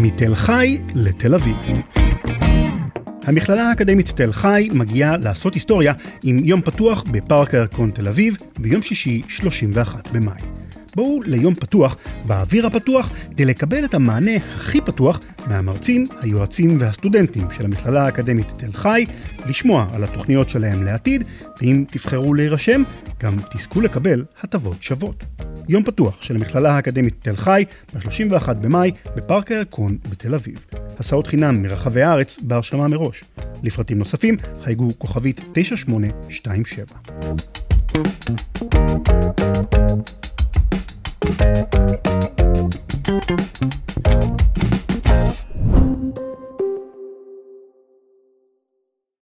מתל חי לתל אביב. המכללה האקדמית תל חי מגיעה לעשות היסטוריה עם יום פתוח בפארק הירקון תל אביב ביום שישי 31 במאי. בואו ליום פתוח באוויר הפתוח כדי לקבל את המענה הכי פתוח מהמרצים, היועצים והסטודנטים של המכללה האקדמית תל חי, לשמוע על התוכניות שלהם לעתיד, ואם תבחרו להירשם, גם תזכו לקבל הטבות שוות. יום פתוח של המכללה האקדמית תל חי ב-31 במאי בפארק הירקון בתל אביב. הסעות חינם מרחבי הארץ בהרשמה מראש. לפרטים נוספים חייגו כוכבית 9827.